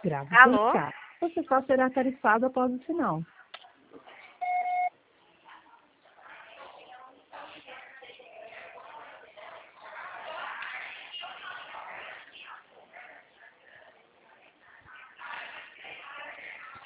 grave Alô? deixar. Você só será tarifado após o sinal.